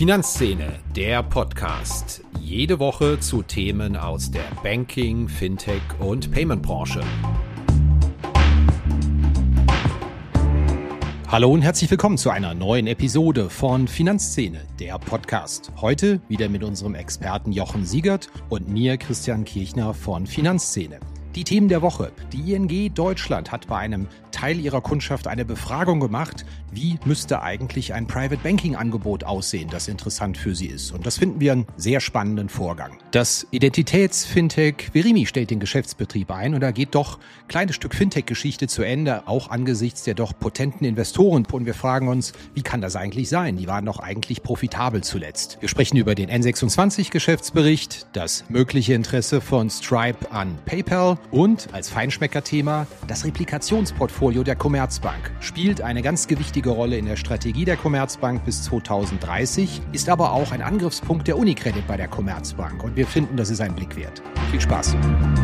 Finanzszene, der Podcast. Jede Woche zu Themen aus der Banking-, Fintech- und Payment-Branche. Hallo und herzlich willkommen zu einer neuen Episode von Finanzszene, der Podcast. Heute wieder mit unserem Experten Jochen Siegert und mir, Christian Kirchner von Finanzszene. Die Themen der Woche. Die ING Deutschland hat bei einem Teil ihrer Kundschaft eine Befragung gemacht, wie müsste eigentlich ein Private Banking Angebot aussehen, das interessant für sie ist. Und das finden wir einen sehr spannenden Vorgang. Das Identitäts-Fintech Verimi stellt den Geschäftsbetrieb ein und da geht doch ein kleines Stück Fintech-Geschichte zu Ende, auch angesichts der doch potenten Investoren. Und wir fragen uns, wie kann das eigentlich sein? Die waren doch eigentlich profitabel zuletzt. Wir sprechen über den N26-Geschäftsbericht, das mögliche Interesse von Stripe an PayPal und als Feinschmecker-Thema das Replikationsportfolio der Commerzbank. Spielt eine ganz gewichtige Rolle in der Strategie der Commerzbank bis 2030, ist aber auch ein Angriffspunkt der UniCredit bei der Commerzbank. Und wir finden, das ist ein Blick wert. Viel Spaß.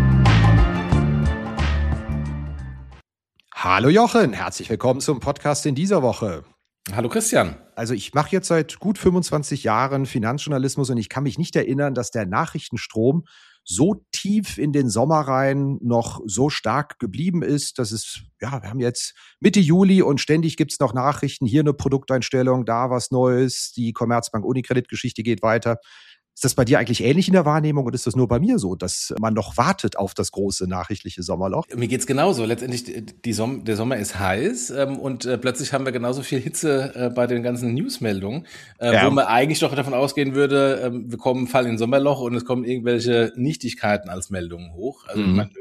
Hallo Jochen, herzlich willkommen zum Podcast in dieser Woche. Hallo Christian. Also ich mache jetzt seit gut 25 Jahren Finanzjournalismus und ich kann mich nicht erinnern, dass der Nachrichtenstrom so tief in den Sommer rein noch so stark geblieben ist. Das ist, ja, wir haben jetzt Mitte Juli und ständig gibt's noch Nachrichten. Hier eine Produkteinstellung, da was Neues. Die Commerzbank UniCredit-Geschichte geht weiter. Ist das bei dir eigentlich ähnlich in der Wahrnehmung oder ist das nur bei mir so, dass man noch wartet auf das große nachrichtliche Sommerloch? Mir geht's genauso. Letztendlich, der Sommer ist heiß und plötzlich haben wir genauso viel Hitze bei den ganzen Newsmeldungen, wo man eigentlich doch davon ausgehen würde, wir fallen in ein Sommerloch und es kommen irgendwelche Nichtigkeiten als Meldungen hoch. Also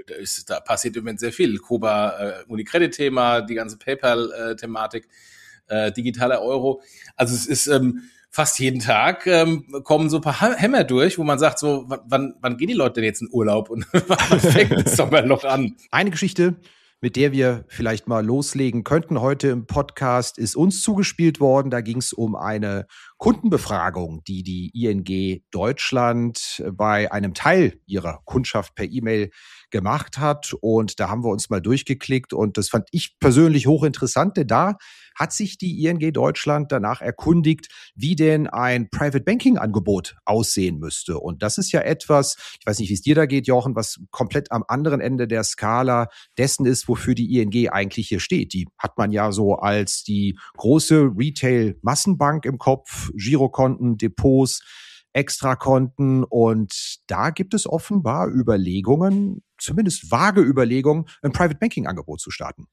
da passiert im Moment sehr viel. Kuba, UniCredit-Thema, die ganze PayPal-Thematik, digitaler Euro. Also es ist fast jeden Tag kommen so ein paar Hämmer durch, wo man sagt, so, wann gehen die Leute denn jetzt in Urlaub und wann fängt das Sommerloch an? Eine Geschichte, mit der wir vielleicht mal loslegen könnten heute im Podcast, ist uns zugespielt worden. Da ging es um eine Kundenbefragung, die die ING Deutschland bei einem Teil ihrer Kundschaft per E-Mail gemacht hat. Und da haben wir uns mal durchgeklickt und das fand ich persönlich hochinteressant, denn da hat sich die ING Deutschland danach erkundigt, wie denn ein Private Banking Angebot aussehen müsste. Und das ist ja etwas, ich weiß nicht, wie es dir da geht, Jochen, was komplett am anderen Ende der Skala dessen ist, wofür die ING eigentlich hier steht. Die hat man ja so als die große Retail-Massenbank im Kopf, Girokonten, Depots, Extrakonten und da gibt es offenbar Überlegungen, zumindest vage Überlegungen, ein Private Banking Angebot zu starten.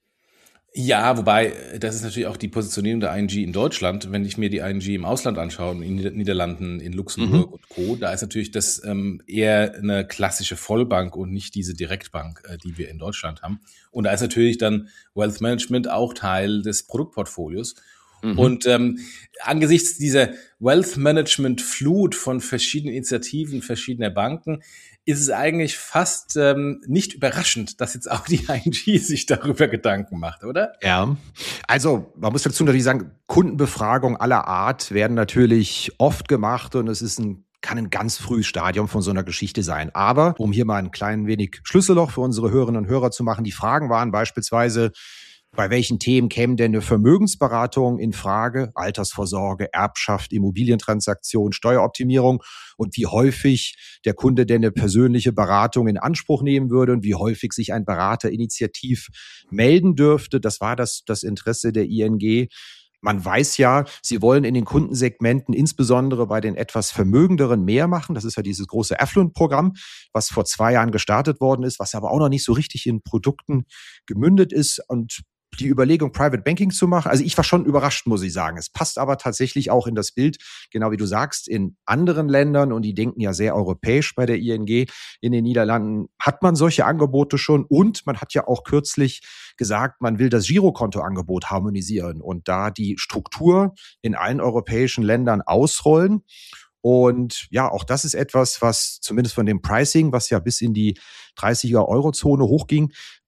Ja, wobei, das ist natürlich auch die Positionierung der ING in Deutschland. Wenn ich mir die ING im Ausland anschaue, in den Niederlanden, in Luxemburg und Co., da ist natürlich das eher eine klassische Vollbank und nicht diese Direktbank, die wir in Deutschland haben. Und da ist natürlich dann Wealth Management auch Teil des Produktportfolios. Und angesichts dieser Wealth Management Flut von verschiedenen Initiativen, verschiedener Banken, ist es eigentlich fast nicht überraschend, dass jetzt auch die ING sich darüber Gedanken macht, oder? Ja, also man muss dazu natürlich sagen, Kundenbefragungen aller Art werden natürlich oft gemacht und es kann ein ganz frühes Stadium von so einer Geschichte sein. Aber um hier mal ein klein wenig Schlüsselloch für unsere Hörerinnen und Hörer zu machen, die Fragen waren beispielsweise, bei welchen Themen käme denn eine Vermögensberatung in Frage? Altersvorsorge, Erbschaft, Immobilientransaktion, Steueroptimierung und wie häufig der Kunde denn eine persönliche Beratung in Anspruch nehmen würde und wie häufig sich ein Berater initiativ melden dürfte. Das war das Interesse der ING. Man weiß ja, sie wollen in den Kundensegmenten, insbesondere bei den etwas Vermögenderen, mehr machen. Das ist ja dieses große Affluent-Programm, was vor 2 Jahren gestartet worden ist, was aber auch noch nicht so richtig in Produkten gemündet ist. Und die Überlegung, Private Banking zu machen, also ich war schon überrascht, muss ich sagen. Es passt aber tatsächlich auch in das Bild, genau wie du sagst, in anderen Ländern und die denken ja sehr europäisch bei der ING. In den Niederlanden hat man solche Angebote schon und man hat ja auch kürzlich gesagt, man will das Girokontoangebot harmonisieren und da die Struktur in allen europäischen Ländern ausrollen. Und ja, auch das ist etwas, was zumindest von dem Pricing, was ja bis in die 30er-Euro-Zone hochging,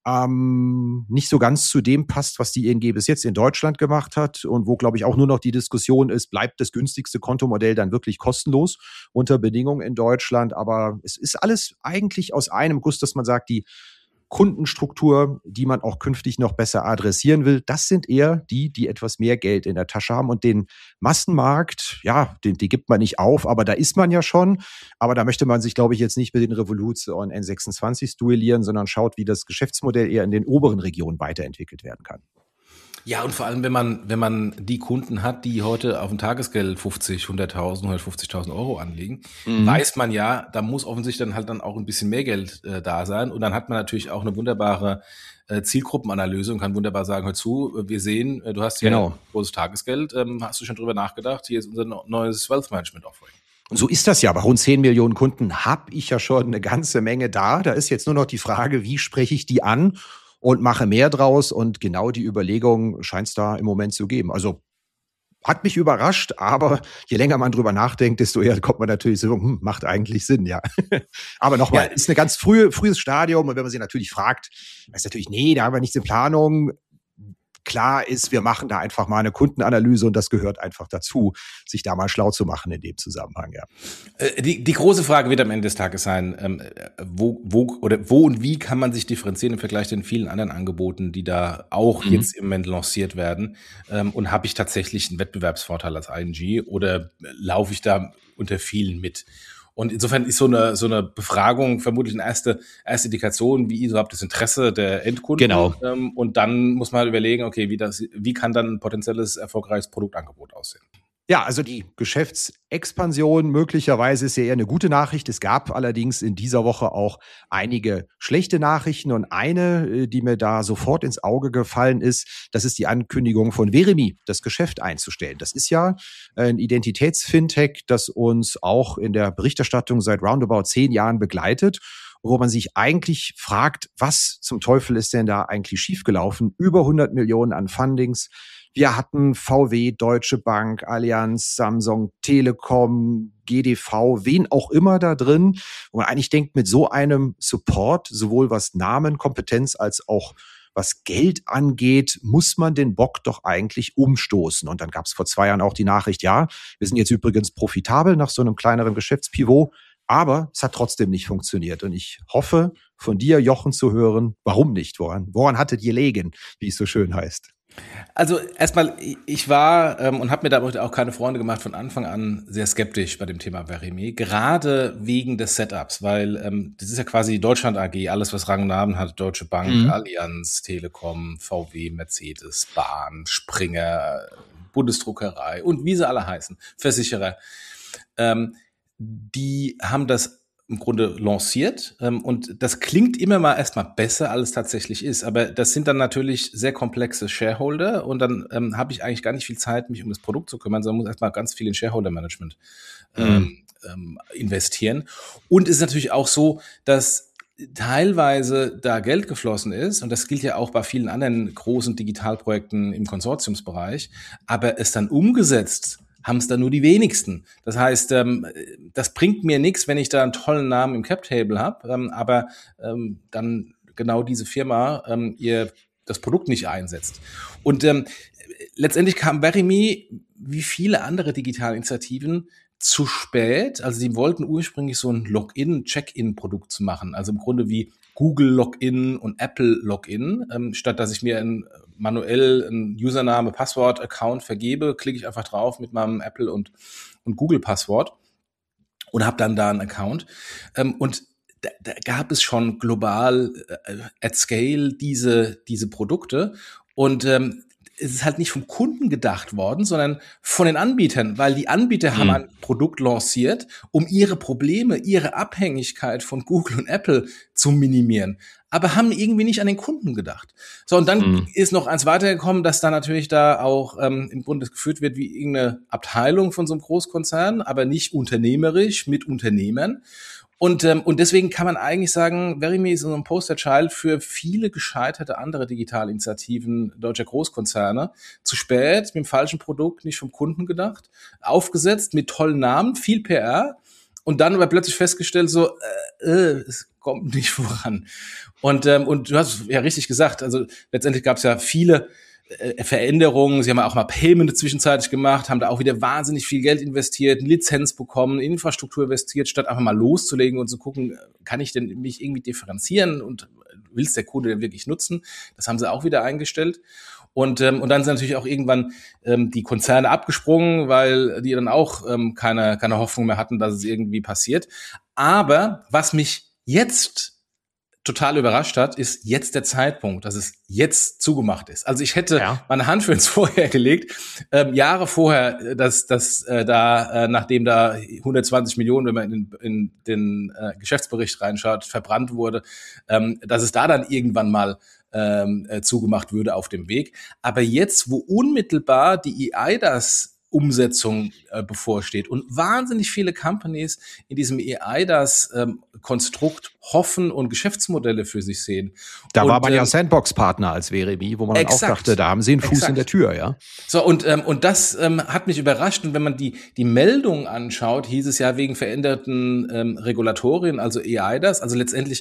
nicht so ganz zu dem passt, was die ING bis jetzt in Deutschland gemacht hat und wo, glaube ich, auch nur noch die Diskussion ist, bleibt das günstigste Kontomodell dann wirklich kostenlos unter Bedingungen in Deutschland. Aber es ist alles eigentlich aus einem Guss, dass man sagt, die Kundenstruktur, die man auch künftig noch besser adressieren will. Das sind eher die etwas mehr Geld in der Tasche haben. Und den Massenmarkt, ja, den gibt man nicht auf, aber da ist man ja schon. Aber da möchte man sich, glaube ich, jetzt nicht mit den Revolut und N26 duellieren, sondern schaut, wie das Geschäftsmodell eher in den oberen Regionen weiterentwickelt werden kann. Ja, und vor allem, wenn man die Kunden hat, die heute auf dem Tagesgeld 50, 100.000, 150.000 Euro anlegen, weiß man ja, da muss offensichtlich dann auch ein bisschen mehr Geld da sein. Und dann hat man natürlich auch eine wunderbare Zielgruppenanalyse und kann wunderbar sagen, hör zu, wir sehen, du hast hier ein großes Tagesgeld, hast du schon drüber nachgedacht, hier ist unser neues Wealth Management Offering. Und so ist das ja. Bei rund 10 Millionen Kunden habe ich ja schon eine ganze Menge da. Da ist jetzt nur noch die Frage, wie spreche ich die an und mache mehr draus. Und genau die Überlegung scheint es da im Moment zu geben. Also hat mich überrascht, aber je länger man drüber nachdenkt, desto eher kommt man natürlich so, macht eigentlich Sinn, ja. Aber nochmal, ist eine ganz frühes Stadium. Und wenn man sie natürlich fragt, ist natürlich, nee, da haben wir nichts in Planung. Klar ist, wir machen da einfach mal eine Kundenanalyse und das gehört einfach dazu, sich da mal schlau zu machen in dem Zusammenhang, ja. Die große Frage wird am Ende des Tages sein, wo und wie kann man sich differenzieren im Vergleich zu den vielen anderen Angeboten, die da auch jetzt im Moment lanciert werden, und habe ich tatsächlich einen Wettbewerbsvorteil als ING oder laufe ich da unter vielen mit? Und insofern ist so eine Befragung vermutlich eine erste Indikation, wie überhaupt das Interesse der Endkunden. Genau. Und dann muss man halt überlegen, okay, wie kann dann ein potenzielles erfolgreiches Produktangebot aussehen? Ja, also die Geschäftsexpansion möglicherweise ist ja eher eine gute Nachricht. Es gab allerdings in dieser Woche auch einige schlechte Nachrichten und eine, die mir da sofort ins Auge gefallen ist, das ist die Ankündigung von Verimi, das Geschäft einzustellen. Das ist ja ein Identitätsfintech, das uns auch in der Berichterstattung seit roundabout 10 Jahren begleitet, wo man sich eigentlich fragt, was zum Teufel ist denn da eigentlich schiefgelaufen? Über 100 Millionen an Fundings. Wir hatten VW, Deutsche Bank, Allianz, Samsung, Telekom, GDV, wen auch immer da drin, wo man eigentlich denkt, mit so einem Support, sowohl was Namen, Kompetenz als auch was Geld angeht, muss man den Bock doch eigentlich umstoßen. Und dann gab es vor 2 Jahren auch die Nachricht, ja, wir sind jetzt übrigens profitabel nach so einem kleineren Geschäftspivot, aber es hat trotzdem nicht funktioniert. Und ich hoffe, von dir, Jochen, zu hören, warum nicht? Woran hattet ihr gelegen, wie es so schön heißt? Also erstmal, ich war und habe mir da auch keine Freunde gemacht, von Anfang an sehr skeptisch bei dem Thema Verimi, gerade wegen des Setups, weil das ist ja quasi Deutschland AG, alles was Rang und Namen hat, Deutsche Bank, Allianz, Telekom, VW, Mercedes, Bahn, Springer, Bundesdruckerei und wie sie alle heißen, Versicherer, die haben das im Grunde lanciert und das klingt immer mal erstmal besser, als es tatsächlich ist, aber das sind dann natürlich sehr komplexe Shareholder und dann habe ich eigentlich gar nicht viel Zeit, mich um das Produkt zu kümmern, sondern muss erstmal ganz viel in Shareholder-Management investieren. Und es ist natürlich auch so, dass teilweise da Geld geflossen ist und das gilt ja auch bei vielen anderen großen Digitalprojekten im Konsortiumsbereich, aber es dann umgesetzt haben es dann nur die wenigsten. Das heißt, das bringt mir nichts, wenn ich da einen tollen Namen im Cap-Table habe, aber dann genau diese Firma ihr das Produkt nicht einsetzt. Und letztendlich kam Verimi, wie viele andere Digitalinitiativen, zu spät. Also sie wollten ursprünglich so ein Login-Check-in-Produkt zu machen. Also im Grunde wie Google Login und Apple Login. Statt dass ich mir manuell ein Username, Passwort, Account vergebe, klicke ich einfach drauf mit meinem Apple und Google Passwort und habe dann da einen Account. Und da gab es schon global at scale diese Produkte und es ist halt nicht vom Kunden gedacht worden, sondern von den Anbietern, weil die Anbieter haben ein Produkt lanciert, um ihre Probleme, ihre Abhängigkeit von Google und Apple zu minimieren, aber haben irgendwie nicht an den Kunden gedacht. So, und dann ist noch eins weitergekommen, dass da natürlich da auch im Grunde geführt wird wie irgendeine Abteilung von so einem Großkonzern, aber nicht unternehmerisch mit Unternehmern. Und deswegen kann man eigentlich sagen, Verimi ist so ein Posterchild für viele gescheiterte andere Digitalinitiativen deutscher Großkonzerne. Zu spät, mit dem falschen Produkt, nicht vom Kunden gedacht, aufgesetzt mit tollen Namen, viel PR und dann aber plötzlich festgestellt, so, es kommt nicht voran. Und du hast ja richtig gesagt, also letztendlich gab es ja viele Veränderungen. Sie haben ja auch mal Payment zwischenzeitlich gemacht, haben da auch wieder wahnsinnig viel Geld investiert, eine Lizenz bekommen, in Infrastruktur investiert, statt einfach mal loszulegen und zu gucken, kann ich denn mich irgendwie differenzieren und will's der Kunde denn wirklich nutzen? Das haben sie auch wieder eingestellt. Und dann sind natürlich auch irgendwann die Konzerne abgesprungen, weil die dann auch keine Hoffnung mehr hatten, dass es irgendwie passiert. Aber was mich jetzt total überrascht hat, ist jetzt der Zeitpunkt, dass es jetzt zugemacht ist. Also ich hätte meine Hand für ins Feuer gelegt, Jahre vorher, dass nachdem da 120 Millionen, wenn man in den Geschäftsbericht reinschaut, verbrannt wurde, dass es da dann irgendwann mal zugemacht würde auf dem Weg. Aber jetzt, wo unmittelbar die eIDAS-Umsetzung bevorsteht und wahnsinnig viele Companies in diesem eIDAS-Konstrukt hoffen und Geschäftsmodelle für sich sehen. Da war man ja Sandbox-Partner als Veremi, wo man dann auch dachte, da haben sie einen Fuß in der Tür, ja. So, und das hat mich überrascht. Und wenn man die Meldung anschaut, hieß es ja wegen veränderten Regulatorien, also eIDAS, also letztendlich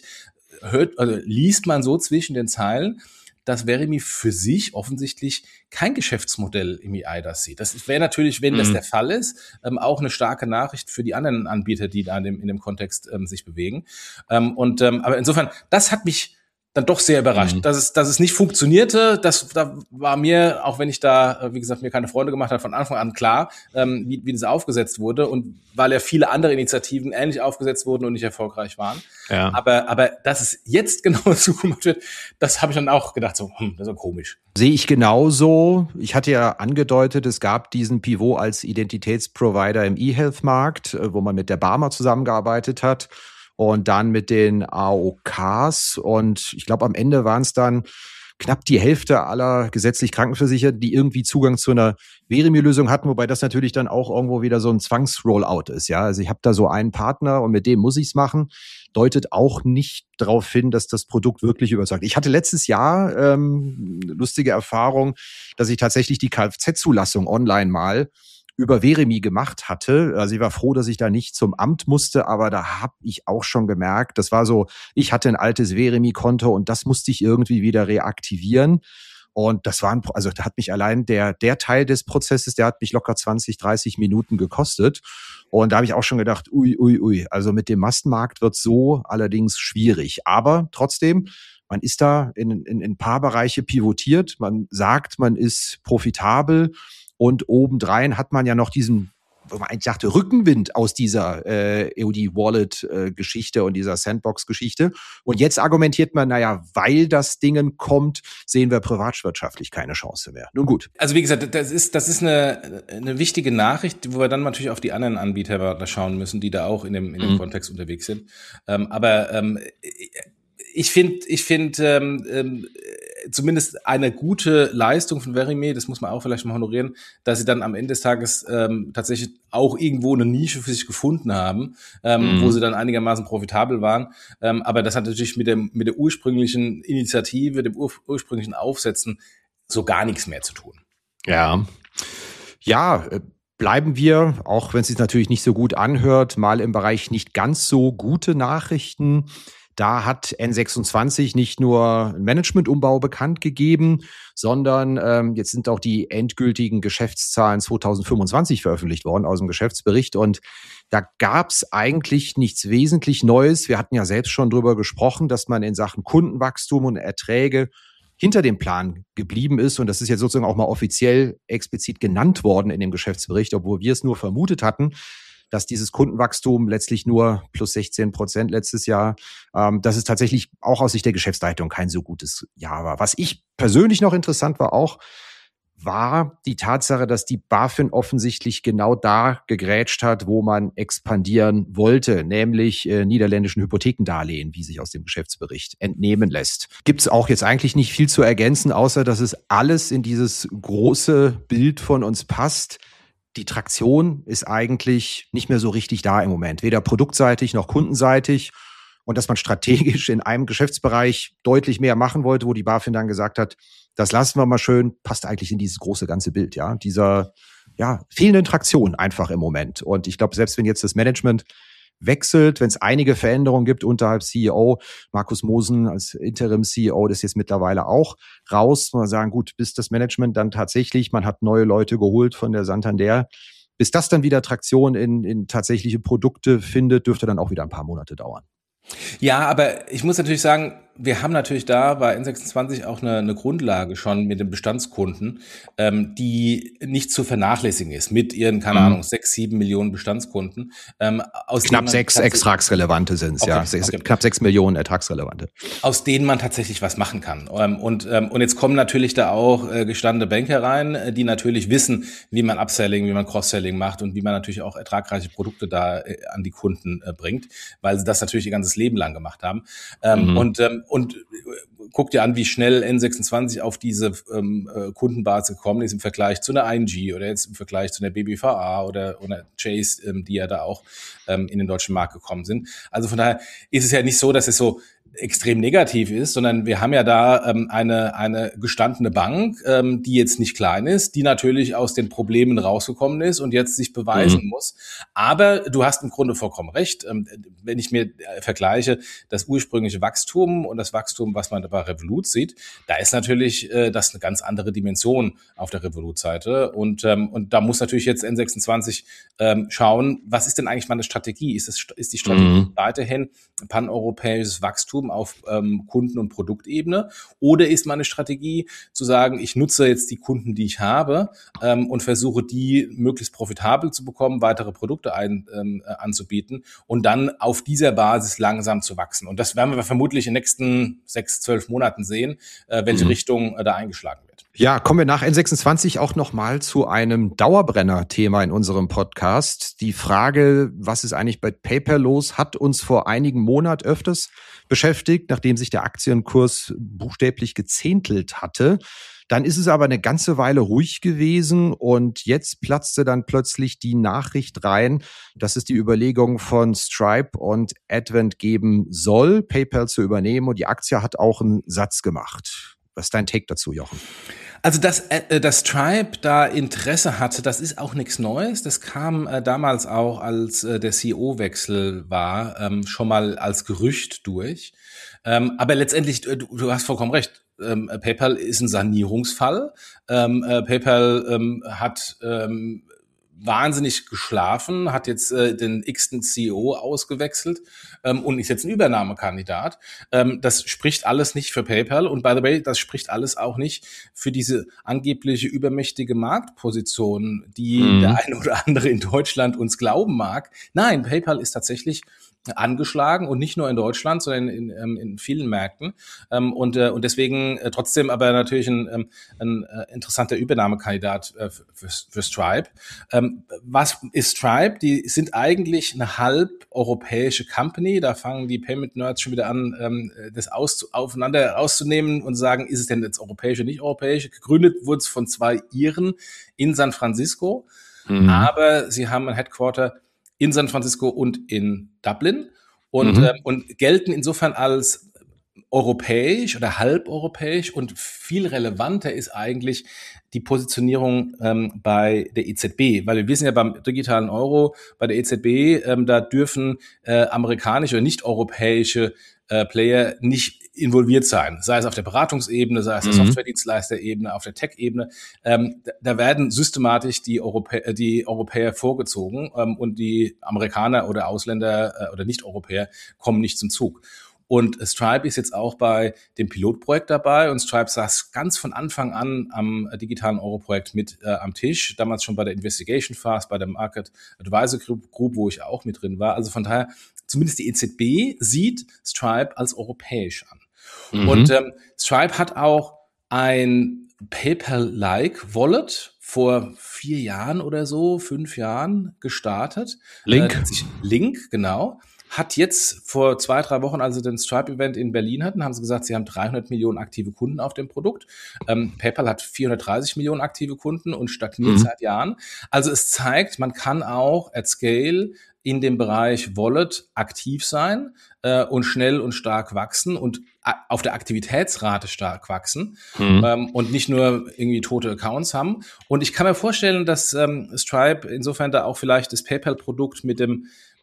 liest man so zwischen den Zeilen, dass Veremi für sich offensichtlich kein Geschäftsmodell im eIDAS sieht. Das wäre natürlich, wenn das der Fall ist, auch eine starke Nachricht für die anderen Anbieter, die da in dem Kontext sich bewegen. Aber insofern, das hat mich dann doch sehr überrascht, dass es nicht funktionierte. Da war mir, auch wenn ich da, wie gesagt, mir keine Freunde gemacht habe, von Anfang an klar, wie das aufgesetzt wurde, und weil ja viele andere Initiativen ähnlich aufgesetzt wurden und nicht erfolgreich waren. Ja. Aber dass es jetzt genau zugemacht wird, das habe ich dann auch gedacht, so, das ist ja komisch. Sehe ich genauso. Ich hatte ja angedeutet, es gab diesen Pivot als Identitätsprovider im eHealth-Markt, wo man mit der Barmer zusammengearbeitet hat. Und dann mit den AOKs, und ich glaube, am Ende waren es dann knapp die Hälfte aller gesetzlich Krankenversicherten, die irgendwie Zugang zu einer Veremi-Lösung hatten, wobei das natürlich dann auch irgendwo wieder so ein Zwangsrollout ist. Ja, also ich habe da so einen Partner und mit dem muss ich es machen. Deutet auch nicht darauf hin, dass das Produkt wirklich überzeugt. Ich hatte letztes Jahr lustige Erfahrung, dass ich tatsächlich die Kfz-Zulassung online mal über Veremi gemacht hatte. Also ich war froh, dass ich da nicht zum Amt musste, aber da habe ich auch schon gemerkt, das war so, ich hatte ein altes Veremi-Konto und das musste ich irgendwie wieder reaktivieren. Und das war also da hat mich allein der Teil des Prozesses, der hat mich locker 20, 30 Minuten gekostet. Und da habe ich auch schon gedacht, ui, also mit dem Massenmarkt wird so allerdings schwierig. Aber trotzdem, man ist da in ein paar Bereiche pivotiert. Man sagt, man ist profitabel. Und obendrein hat man ja noch diesen, wo man eigentlich dachte, Rückenwind aus dieser EOD-Wallet-Geschichte und dieser Sandbox-Geschichte. Und jetzt argumentiert man, weil das Ding kommt, sehen wir privatwirtschaftlich keine Chance mehr. Nun gut. Also wie gesagt, das ist eine wichtige Nachricht, wo wir dann natürlich auf die anderen Anbieter da schauen müssen, die da auch in dem Kontext unterwegs sind. Ich finde zumindest eine gute Leistung von Veremi, das muss man auch vielleicht mal honorieren, dass sie dann am Ende des Tages tatsächlich auch irgendwo eine Nische für sich gefunden haben, wo sie dann einigermaßen profitabel waren. Aber das hat natürlich mit der ursprünglichen Initiative, dem ursprünglichen Aufsetzen so gar nichts mehr zu tun. Ja, bleiben wir, auch wenn es sich natürlich nicht so gut anhört, mal im Bereich nicht ganz so gute Nachrichten. Da hat N26 nicht nur einen Managementumbau bekannt gegeben, sondern jetzt sind auch die endgültigen Geschäftszahlen 2025 veröffentlicht worden aus dem Geschäftsbericht. Und da gab es eigentlich nichts wesentlich Neues. Wir hatten ja selbst schon drüber gesprochen, dass man in Sachen Kundenwachstum und Erträge hinter dem Plan geblieben ist. Und das ist jetzt sozusagen auch mal offiziell explizit genannt worden in dem Geschäftsbericht, obwohl wir es nur vermutet hatten, dass dieses Kundenwachstum letztlich nur plus 16% letztes Jahr, dass es tatsächlich auch aus Sicht der Geschäftsleitung kein so gutes Jahr war. Was ich persönlich noch interessant war die Tatsache, dass die BaFin offensichtlich genau da gegrätscht hat, wo man expandieren wollte, nämlich niederländischen Hypothekendarlehen, wie sich aus dem Geschäftsbericht entnehmen lässt. Gibt es auch jetzt eigentlich nicht viel zu ergänzen, außer dass es alles in dieses große Bild von uns passt. Die Traktion ist eigentlich nicht mehr so richtig da im Moment, weder produktseitig noch kundenseitig. Und dass man strategisch in einem Geschäftsbereich deutlich mehr machen wollte, wo die BaFin dann gesagt hat, das lassen wir mal schön, passt eigentlich in dieses große ganze Bild, ja, dieser fehlenden Traktion einfach im Moment. Und ich glaube, selbst wenn jetzt das Management wechselt, wenn es einige Veränderungen gibt unterhalb CEO, Markus Mosen als Interim-CEO, das ist jetzt mittlerweile auch raus, muss man sagen, gut, bis das Management dann tatsächlich, man hat neue Leute geholt von der Santander, bis das dann wieder Traktion in tatsächliche Produkte findet, dürfte dann auch wieder ein paar Monate dauern. Ja, aber ich muss natürlich sagen, wir haben natürlich da bei N26 auch eine Grundlage schon mit den Bestandskunden, die nicht zu vernachlässigen ist mit ihren, keine Ahnung, 6, 7 Millionen Bestandskunden. Knapp 6 Ertragsrelevante sind es, ja. Knapp 6 Millionen Ertragsrelevante. Aus denen man tatsächlich was machen kann. Und jetzt kommen natürlich da auch gestandene Banker rein, die natürlich wissen, wie man Upselling, wie man Cross-Selling macht und wie man natürlich auch ertragreiche Produkte da an die Kunden bringt, weil sie das natürlich ihr ganzes Leben lang gemacht haben. Und guck dir an, wie schnell N26 auf diese Kundenbasis gekommen ist im Vergleich zu einer ING oder jetzt im Vergleich zu einer BBVA oder Chase, die ja da auch in den deutschen Markt gekommen sind. Also von daher ist es ja nicht so, dass es so extrem negativ ist, sondern wir haben ja da eine gestandene Bank, die jetzt nicht klein ist, die natürlich aus den Problemen rausgekommen ist und jetzt sich beweisen muss. Aber du hast im Grunde vollkommen recht. Wenn ich mir vergleiche, das ursprüngliche Wachstum und das Wachstum, was man bei Revolut sieht, da ist natürlich das eine ganz andere Dimension auf der Revolut-Seite. Und da muss natürlich jetzt N26 schauen, was ist denn eigentlich meine Strategie? Ist die Strategie weiterhin paneuropäisches Wachstum auf Kunden- und Produktebene? Oder ist meine Strategie zu sagen, ich nutze jetzt die Kunden, die ich habe und versuche, die möglichst profitabel zu bekommen, weitere Produkte anzubieten und dann auf dieser Basis langsam zu wachsen? Und das werden wir vermutlich in den nächsten 6, 12 Monaten sehen, welche Richtung da eingeschlagen wird. Ja, kommen wir nach N26 auch nochmal zu einem Dauerbrenner-Thema in unserem Podcast. Die Frage, was ist eigentlich bei PayPal los, hat uns vor einigen Monaten öfters beschäftigt, nachdem sich der Aktienkurs buchstäblich gezähntelt hatte. Dann ist es aber eine ganze Weile ruhig gewesen und jetzt platzte dann plötzlich die Nachricht rein, dass es die Überlegung von Stripe und Advent geben soll, PayPal zu übernehmen, und die Aktie hat auch einen Satz gemacht. Was ist dein Take dazu, Jochen? Also, dass Stripe da Interesse hatte, das ist auch nichts Neues. Das kam damals auch, als der CEO-Wechsel war, schon mal als Gerücht durch. Aber letztendlich, du hast vollkommen recht, PayPal ist ein Sanierungsfall. PayPal hat wahnsinnig geschlafen, hat jetzt den x-ten CEO ausgewechselt und ist jetzt ein Übernahmekandidat. Das spricht alles nicht für PayPal und by the way, das spricht alles auch nicht für diese angebliche übermächtige Marktposition, die der eine oder andere in Deutschland uns glauben mag. Nein, PayPal ist tatsächlich angeschlagen und nicht nur in Deutschland, sondern in vielen Märkten und deswegen trotzdem aber natürlich ein interessanter Übernahmekandidat für Stripe. Was ist Stripe? Die sind eigentlich eine halb europäische Company. Da fangen die Payment Nerds schon wieder an, das aufeinander auszunehmen und sagen, ist es denn jetzt europäisch oder nicht europäisch? Gegründet wurde es von 2 Iren in San Francisco, aber sie haben ein Headquarter in San Francisco und in Dublin und gelten insofern als europäisch oder halbeuropäisch, und viel relevanter ist eigentlich die Positionierung bei der EZB, weil wir wissen ja beim digitalen Euro, bei der EZB, da dürfen amerikanische oder nicht europäische Player nicht involviert sein, sei es auf der Beratungsebene, sei es auf der Softwaredienstleisterebene, auf der Tech-Ebene. Da werden systematisch die Europäer vorgezogen und die Amerikaner oder Ausländer oder Nicht-Europäer kommen nicht zum Zug. Und Stripe ist jetzt auch bei dem Pilotprojekt dabei und Stripe saß ganz von Anfang an am digitalen Euro-Projekt mit am Tisch, damals schon bei der Investigation Phase, bei der Market Advisor Group, wo ich auch mit drin war. Also von daher, zumindest die EZB sieht Stripe als europäisch an. Und Stripe hat auch ein PayPal-like Wallet vor 4 Jahren oder so, 5 Jahren gestartet. Link, genau. Hat jetzt vor 2, 3 Wochen, als sie den Stripe-Event in Berlin hatten, haben sie gesagt, sie haben 300 Millionen aktive Kunden auf dem Produkt. PayPal hat 430 Millionen aktive Kunden und stagniert seit Jahren. Also es zeigt, man kann auch at scale in dem Bereich Wallet aktiv sein und schnell und stark wachsen und auf der Aktivitätsrate stark wachsen und nicht nur irgendwie tote Accounts haben. Und ich kann mir vorstellen, dass Stripe insofern da auch vielleicht das PayPal-Produkt mit dem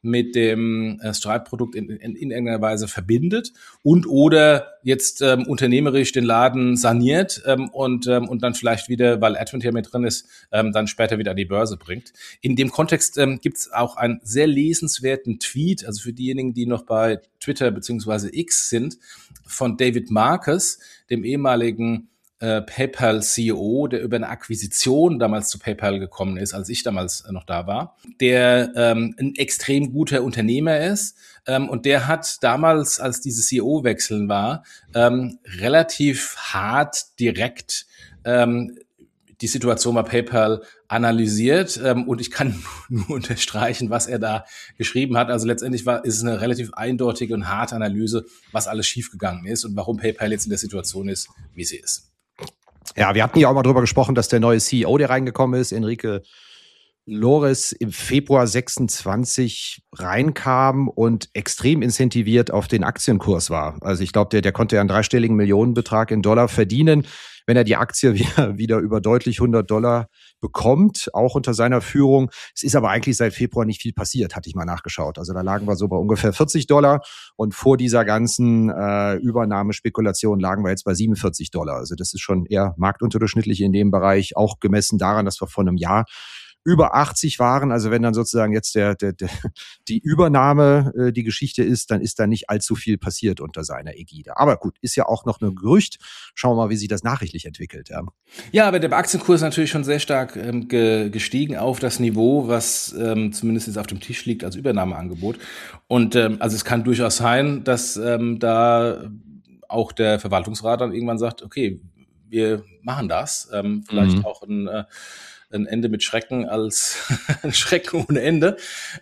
mit dem Stripe-Produkt in irgendeiner Weise verbindet und oder jetzt unternehmerisch den Laden saniert und dann vielleicht wieder, weil Advent hier mit drin ist, dann später wieder an die Börse bringt. In dem Kontext gibt es auch einen sehr lesenswerten Tweet, also für diejenigen, die noch bei Twitter bzw. X sind, von David Marcus, dem ehemaligen PayPal-CEO, der über eine Akquisition damals zu PayPal gekommen ist, als ich damals noch da war, der ein extrem guter Unternehmer ist und der hat damals, als diese CEO-Wechsel war, relativ hart direkt die Situation bei PayPal analysiert und ich kann nur unterstreichen, was er da geschrieben hat. Also letztendlich ist es eine relativ eindeutige und harte Analyse, was alles schiefgegangen ist und warum PayPal jetzt in der Situation ist, wie sie ist. Ja, wir hatten ja auch mal drüber gesprochen, dass der neue CEO, der reingekommen ist, Enrique Lores, im Februar 26 reinkam und extrem incentiviert auf den Aktienkurs war. Also ich glaube, der konnte ja einen dreistelligen Millionenbetrag in Dollar verdienen, wenn er die Aktie wieder über deutlich $100 bekommt, auch unter seiner Führung. Es ist aber eigentlich seit Februar nicht viel passiert, hatte ich mal nachgeschaut. Also da lagen wir so bei ungefähr $40 und vor dieser ganzen Übernahmespekulation lagen wir jetzt bei $47. Also das ist schon eher marktunterdurchschnittlich in dem Bereich, auch gemessen daran, dass wir vor einem Jahr über 80 waren. Also wenn dann sozusagen jetzt die Übernahme die Geschichte ist, dann ist da nicht allzu viel passiert unter seiner Ägide. Aber gut, ist ja auch noch ein Gerücht. Schauen wir mal, wie sich das nachrichtlich entwickelt. Ja, aber der Aktienkurs ist natürlich schon sehr stark gestiegen auf das Niveau, was zumindest jetzt auf dem Tisch liegt als Übernahmeangebot. Und also es kann durchaus sein, dass da auch der Verwaltungsrat dann irgendwann sagt, okay, wir machen das. Vielleicht auch ein Ende mit Schrecken als Schrecken ohne Ende.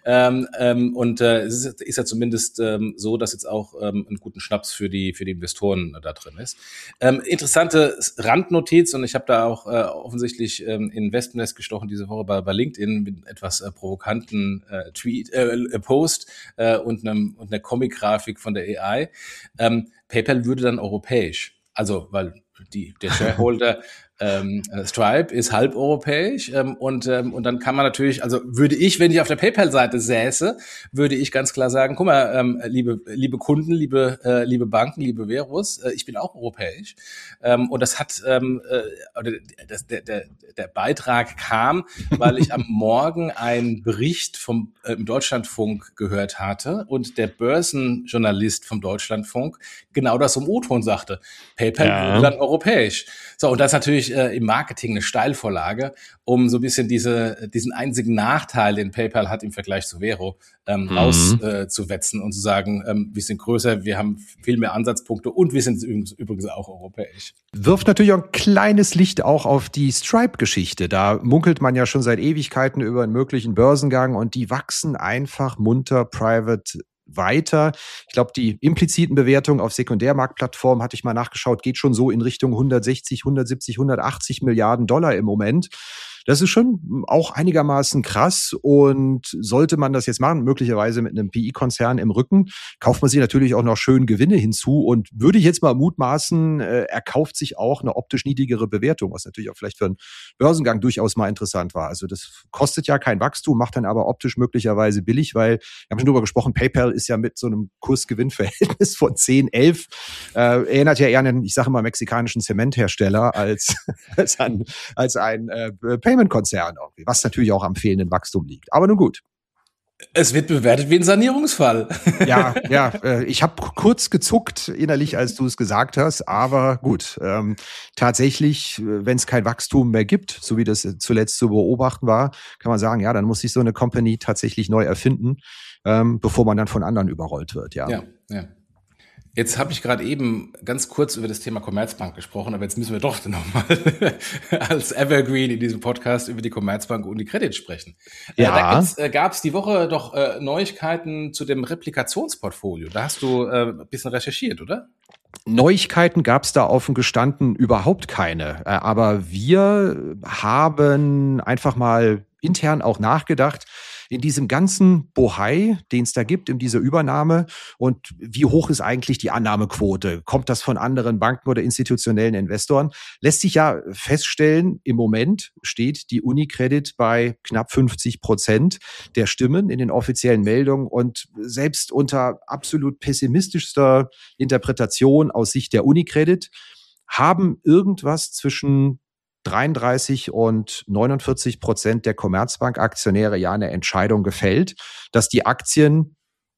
Es ist ja zumindest so, dass jetzt auch einen guten Schnaps für die Investoren da drin ist. Interessante Randnotiz, und ich habe da auch offensichtlich in Wespennest gestochen diese Woche bei LinkedIn mit etwas provokanten Post und einer Comic-Grafik von der AI. PayPal würde dann europäisch. Also, weil der Shareholder Stripe ist halb europäisch und dann kann man natürlich, also würde ich, wenn ich auf der PayPal-Seite säße, würde ich ganz klar sagen, guck mal, liebe Kunden, liebe Banken, liebe Verus, ich bin auch europäisch und das hat der Beitrag kam, weil ich am Morgen einen Bericht vom im Deutschlandfunk gehört hatte und der Börsenjournalist vom Deutschlandfunk genau das im O-Ton sagte. PayPal wurde dann europäisch. So, und das ist natürlich im Marketing eine Steilvorlage, um so ein bisschen diesen einzigen Nachteil, den PayPal hat im Vergleich zu Vero, rauszuwetzen und zu sagen, wir sind größer, wir haben viel mehr Ansatzpunkte und wir sind übrigens auch europäisch. Wirft natürlich auch ein kleines Licht auch auf die Stripe-Geschichte. Da munkelt man ja schon seit Ewigkeiten über einen möglichen Börsengang und die wachsen einfach munter private weiter. Ich glaube, die impliziten Bewertungen auf Sekundärmarktplattformen, hatte ich mal nachgeschaut, geht schon so in Richtung 160, 170, 180 Milliarden Dollar im Moment. Das ist schon auch einigermaßen krass und sollte man das jetzt machen, möglicherweise mit einem PI-Konzern im Rücken, kauft man sich natürlich auch noch schön Gewinne hinzu und würde ich jetzt mal mutmaßen, er kauft sich auch eine optisch niedrigere Bewertung, was natürlich auch vielleicht für einen Börsengang durchaus mal interessant war. Also das kostet ja kein Wachstum, macht dann aber optisch möglicherweise billig, weil, wir haben schon drüber gesprochen, PayPal ist ja mit so einem Kurs-Gewinn-Verhältnis von 10, 11, erinnert ja eher an einen, ich sage mal, mexikanischen Zementhersteller als ein Payment-Konzern irgendwie, was natürlich auch am fehlenden Wachstum liegt. Aber nun gut. Es wird bewertet wie ein Sanierungsfall. Ja, ich habe kurz gezuckt innerlich, als du es gesagt hast, aber gut, tatsächlich, wenn es kein Wachstum mehr gibt, so wie das zuletzt zu beobachten war, kann man sagen, ja, dann muss sich so eine Company tatsächlich neu erfinden, bevor man dann von anderen überrollt wird. Ja. Jetzt habe ich gerade eben ganz kurz über das Thema Commerzbank gesprochen, aber jetzt müssen wir doch nochmal als Evergreen in diesem Podcast über die Commerzbank und die Credit sprechen. Ja. Da gab es die Woche doch Neuigkeiten zu dem Replikationsportfolio. Da hast du ein bisschen recherchiert, oder? Neuigkeiten gab es da offen gestanden überhaupt keine. Aber wir haben einfach mal intern auch nachgedacht. in diesem ganzen Bohai, den es da gibt, in dieser Übernahme, und wie hoch ist eigentlich die Annahmequote? Kommt das von anderen Banken oder institutionellen Investoren? Lässt sich ja feststellen, im Moment steht die UniCredit bei knapp 50% der Stimmen in den offiziellen Meldungen, und selbst unter absolut pessimistischster Interpretation aus Sicht der UniCredit haben irgendwas zwischen 33 und 49% der Commerzbank-Aktionäre ja eine Entscheidung gefällt, dass die Aktien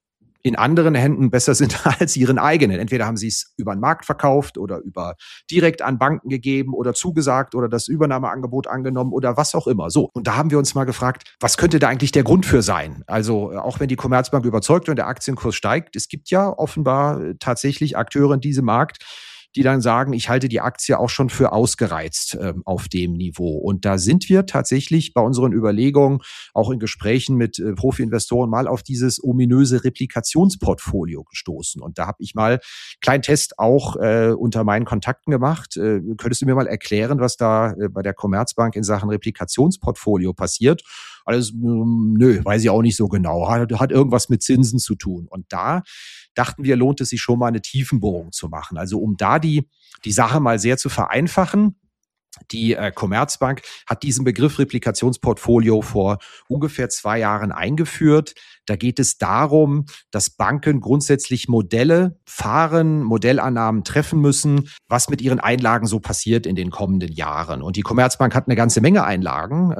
in anderen Händen besser sind als ihren eigenen. Entweder haben sie es über den Markt verkauft oder über direkt an Banken gegeben oder zugesagt oder das Übernahmeangebot angenommen oder was auch immer. So, und da haben wir uns mal gefragt, was könnte da eigentlich der Grund für sein? Also auch wenn die Commerzbank überzeugt und der Aktienkurs steigt, es gibt ja offenbar tatsächlich Akteure in diesem Markt, die dann sagen, ich halte die Aktie auch schon für ausgereizt auf dem Niveau. Und da sind wir tatsächlich bei unseren Überlegungen, auch in Gesprächen mit Profi-Investoren, mal auf dieses ominöse Replikationsportfolio gestoßen. Und da habe ich mal einen kleinen Test auch unter meinen Kontakten gemacht. Könntest du mir mal erklären, was da bei der Commerzbank in Sachen Replikationsportfolio passiert? Alles, nö, weiß ich auch nicht so genau. Hat irgendwas mit Zinsen zu tun. Und da dachten wir, lohnt es sich schon mal eine Tiefenbohrung zu machen. Also um da die Sache mal sehr zu vereinfachen. Die Commerzbank hat diesen Begriff Replikationsportfolio vor ungefähr 2 Jahren eingeführt. Da geht es darum, dass Banken grundsätzlich Modelle fahren, Modellannahmen treffen müssen, was mit ihren Einlagen so passiert in den kommenden Jahren. Und die Commerzbank hat eine ganze Menge Einlagen,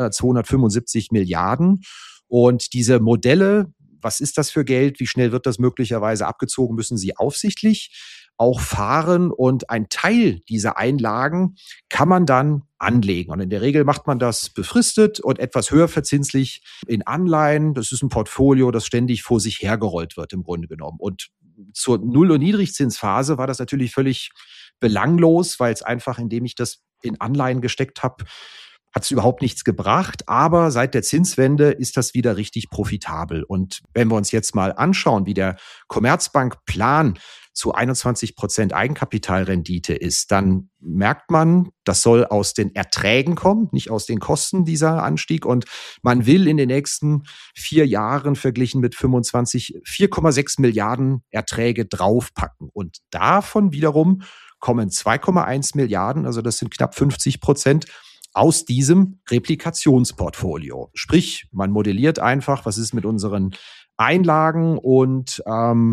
275 Milliarden. Und diese Modelle, was ist das für Geld? Wie schnell wird das möglicherweise abgezogen? Müssen sie aufsichtlich auch fahren, und ein Teil dieser Einlagen kann man dann anlegen. Und in der Regel macht man das befristet und etwas höher verzinslich in Anleihen. Das ist ein Portfolio, das ständig vor sich hergerollt wird im Grunde genommen. Und zur Null- und Niedrigzinsphase war das natürlich völlig belanglos, weil es einfach, indem ich das in Anleihen gesteckt habe, hat es überhaupt nichts gebracht. Aber seit der Zinswende ist das wieder richtig profitabel. Und wenn wir uns jetzt mal anschauen, wie der Commerzbank-Plan zu 21% Eigenkapitalrendite ist, dann merkt man, das soll aus den Erträgen kommen, nicht aus den Kosten, dieser Anstieg. Und man will in den nächsten 4 Jahren verglichen mit 25 4,6 Milliarden Erträge draufpacken. Und davon wiederum kommen 2,1 Milliarden, also das sind knapp 50%, aus diesem Replikationsportfolio. Sprich, man modelliert einfach, was ist mit unseren Einlagen, und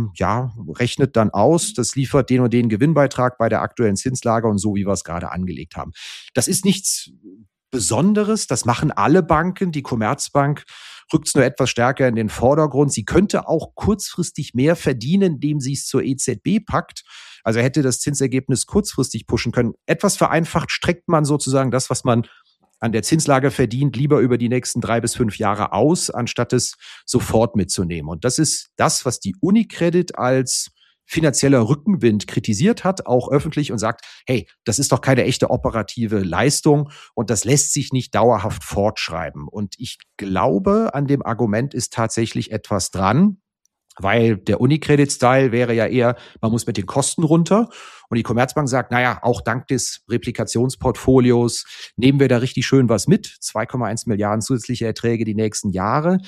rechnet dann aus, das liefert den und den Gewinnbeitrag bei der aktuellen Zinslage und so, wie wir es gerade angelegt haben. Das ist nichts Besonderes, das machen alle Banken. Die Commerzbank rückt es nur etwas stärker in den Vordergrund. Sie könnte auch kurzfristig mehr verdienen, indem sie es zur EZB packt. Also hätte das Zinsergebnis kurzfristig pushen können. Etwas vereinfacht streckt man sozusagen das, was man an der Zinslage verdient, lieber über die nächsten 3 bis 5 Jahre aus, anstatt es sofort mitzunehmen. Und das ist das, was die UniCredit als finanzieller Rückenwind kritisiert hat, auch öffentlich, und sagt, hey, das ist doch keine echte operative Leistung und das lässt sich nicht dauerhaft fortschreiben. Und ich glaube, an dem Argument ist tatsächlich etwas dran, weil der UniCredit-Style wäre ja eher, man muss mit den Kosten runter. Und die Commerzbank sagt, naja, auch dank des Replikationsportfolios nehmen wir da richtig schön was mit. 2,1 Milliarden zusätzliche Erträge die nächsten Jahre.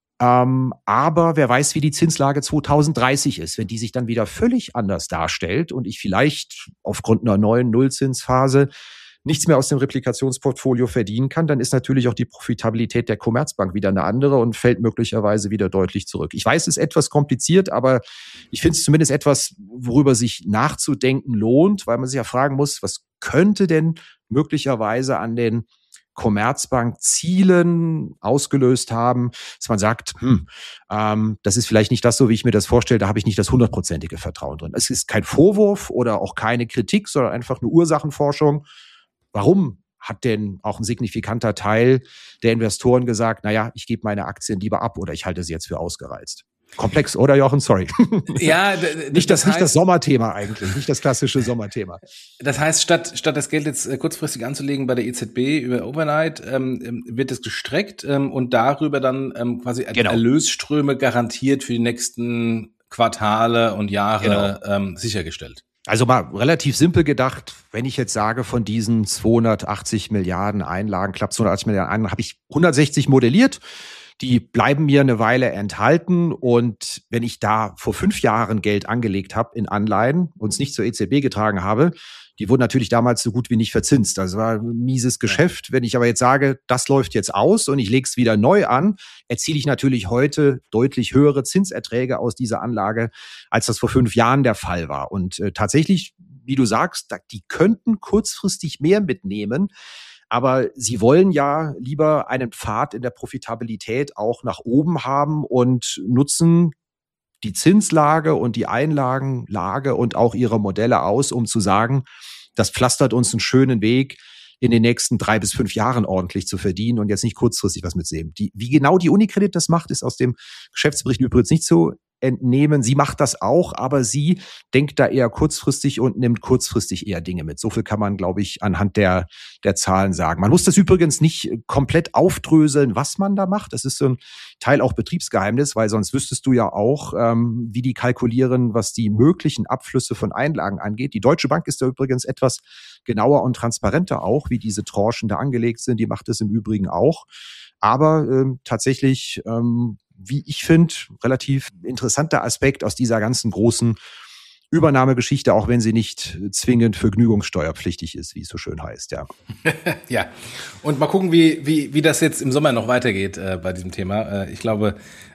Aber wer weiß, wie die Zinslage 2030 ist, wenn die sich dann wieder völlig anders darstellt und ich vielleicht aufgrund einer neuen Nullzinsphase nichts mehr aus dem Replikationsportfolio verdienen kann, dann ist natürlich auch die Profitabilität der Commerzbank wieder eine andere und fällt möglicherweise wieder deutlich zurück. Ich weiß, es ist etwas kompliziert, aber ich finde es zumindest etwas, worüber sich nachzudenken lohnt, weil man sich ja fragen muss, was könnte denn möglicherweise an den Commerzbank-Zielen ausgelöst haben, dass man sagt, das ist vielleicht nicht das so, wie ich mir das vorstelle, da habe ich nicht das 100%ige Vertrauen drin. Es ist kein Vorwurf oder auch keine Kritik, sondern einfach eine Ursachenforschung. Warum hat denn auch ein signifikanter Teil der Investoren gesagt, naja, ich gebe meine Aktien lieber ab oder ich halte sie jetzt für ausgereizt? Komplex, oder Jochen? Sorry. Ja, nicht das Sommerthema eigentlich, nicht das klassische Sommerthema. Das heißt, statt das Geld jetzt kurzfristig anzulegen bei der EZB über Overnight, wird es gestreckt und darüber dann quasi Erlösströme garantiert für die nächsten Quartale und Jahre sichergestellt. Also mal relativ simpel gedacht, wenn ich jetzt sage, von diesen 280 Milliarden Einlagen, knapp 280 Milliarden Einlagen, habe ich 160 modelliert. die bleiben mir eine Weile enthalten. Und wenn ich da vor 5 Jahren Geld angelegt habe in Anleihen und es nicht zur EZB getragen habe, die wurden natürlich damals so gut wie nicht verzinst. Also war ein mieses Geschäft. Wenn ich aber jetzt sage, das läuft jetzt aus und ich lege es wieder neu an, erziele ich natürlich heute deutlich höhere Zinserträge aus dieser Anlage, als das vor 5 Jahren der Fall war. Und tatsächlich, wie du sagst, die könnten kurzfristig mehr mitnehmen. Aber sie wollen ja lieber einen Pfad in der Profitabilität auch nach oben haben und nutzen die Zinslage und die Einlagenlage und auch ihre Modelle aus, um zu sagen, das pflastert uns einen schönen Weg, in den nächsten 3 bis 5 Jahren ordentlich zu verdienen und jetzt nicht kurzfristig was mitnehmen. Wie genau die UniCredit das macht, ist aus dem Geschäftsbericht übrigens nicht zu entnehmen. Sie macht das auch, aber sie denkt da eher kurzfristig und nimmt kurzfristig eher Dinge mit. So viel kann man, glaube ich, anhand der Zahlen sagen. Man muss das übrigens nicht komplett aufdröseln, was man da macht. Das ist so ein Teil auch Betriebsgeheimnis, weil sonst wüsstest du ja auch, wie die kalkulieren, was die möglichen Abflüsse von Einlagen angeht. Die Deutsche Bank ist da übrigens etwas genauer und transparenter auch, wie diese Tranchen da angelegt sind. Die macht es im Übrigen auch. Aber tatsächlich, wie ich finde, relativ interessanter Aspekt aus dieser ganzen großen Übernahmegeschichte, auch wenn sie nicht zwingend vergnügungssteuerpflichtig ist, wie es so schön heißt, ja. Ja, und mal gucken, wie das jetzt im Sommer noch weitergeht bei diesem Thema. Ich glaube,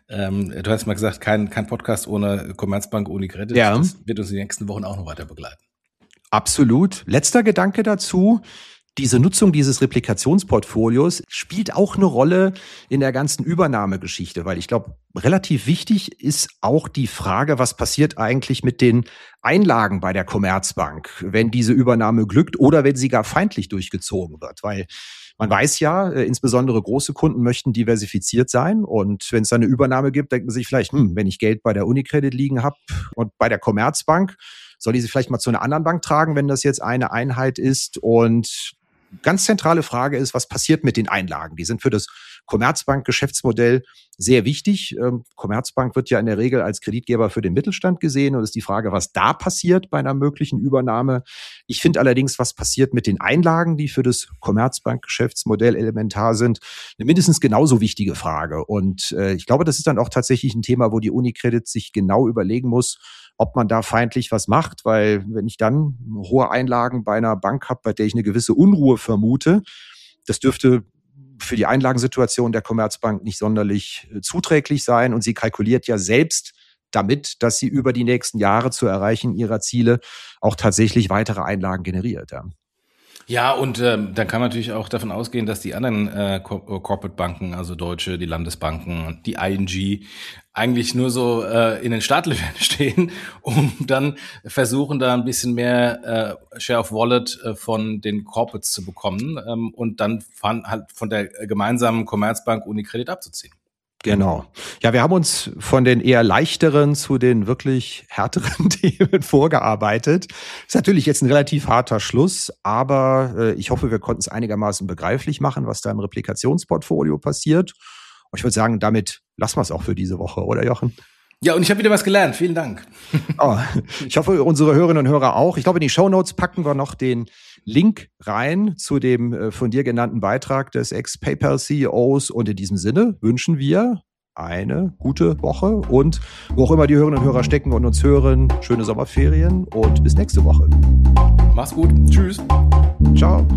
du hast mal gesagt, kein Podcast ohne Commerzbank, UniCredit. Ja. Das wird uns die nächsten Wochen auch noch weiter begleiten. Absolut. Letzter Gedanke dazu. Diese Nutzung dieses Replikationsportfolios spielt auch eine Rolle in der ganzen Übernahmegeschichte, weil ich glaube, relativ wichtig ist auch die Frage, was passiert eigentlich mit den Einlagen bei der Commerzbank, wenn diese Übernahme glückt oder wenn sie gar feindlich durchgezogen wird, weil man weiß ja, insbesondere große Kunden möchten diversifiziert sein und wenn es da eine Übernahme gibt, denkt man sich vielleicht, wenn ich Geld bei der UniCredit liegen habe und bei der Commerzbank, soll ich sie vielleicht mal zu einer anderen Bank tragen, wenn das jetzt eine Einheit ist? Und ganz zentrale Frage ist, was passiert mit den Einlagen? Die sind für das Commerzbank-Geschäftsmodell sehr wichtig. Commerzbank wird ja in der Regel als Kreditgeber für den Mittelstand gesehen und es ist die Frage, was da passiert bei einer möglichen Übernahme. Ich finde allerdings, was passiert mit den Einlagen, die für das Commerzbank-Geschäftsmodell elementar sind, eine mindestens genauso wichtige Frage. Und ich glaube, das ist dann auch tatsächlich ein Thema, wo die UniCredit sich genau überlegen muss, ob man da feindlich was macht, weil wenn ich dann hohe Einlagen bei einer Bank habe, bei der ich eine gewisse Unruhe vermute, das dürfte für die Einlagensituation der Commerzbank nicht sonderlich zuträglich sein. Und sie kalkuliert ja selbst damit, dass sie über die nächsten Jahre zur Erreichen ihrer Ziele auch tatsächlich weitere Einlagen generiert. Ja. Ja, und dann kann man natürlich auch davon ausgehen, dass die anderen Corporate-Banken, also Deutsche, die Landesbanken, die ING, eigentlich nur so in den Startlöchern stehen, um dann versuchen, da ein bisschen mehr Share of Wallet von den Corporates zu bekommen und dann von der gemeinsamen Commerzbank UniCredit abzuziehen. Genau. Ja, wir haben uns von den eher leichteren zu den wirklich härteren Themen vorgearbeitet. Ist natürlich jetzt ein relativ harter Schluss, aber ich hoffe, wir konnten es einigermaßen begreiflich machen, was da im Replikationsportfolio passiert. Und ich würde sagen, damit lassen wir es auch für diese Woche, oder Jochen? Ja, und ich habe wieder was gelernt. Vielen Dank. Oh, ich hoffe, unsere Hörerinnen und Hörer auch. Ich glaube, in die Shownotes packen wir noch den Link rein zu dem von dir genannten Beitrag des Ex-PayPal-CEOs. Und in diesem Sinne wünschen wir eine gute Woche und wo auch immer die Hörerinnen und Hörer stecken und uns hören, schöne Sommerferien und bis nächste Woche. Mach's gut. Tschüss. Ciao.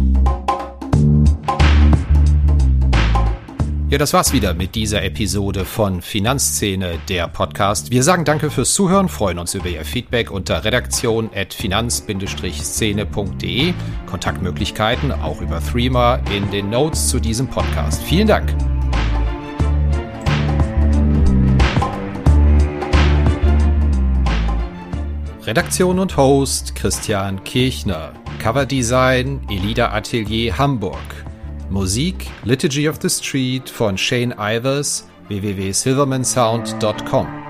Ja, das war's wieder mit dieser Episode von Finanzszene, der Podcast. Wir sagen danke fürs Zuhören, freuen uns über Ihr Feedback unter redaktion@finanz-szene.de. Kontaktmöglichkeiten auch über Threema in den Notes zu diesem Podcast. Vielen Dank. Redaktion und Host Christian Kirchner. Coverdesign Elida Atelier Hamburg. Musik Liturgy of the Street von Shane Ivers, www.silvermansound.com.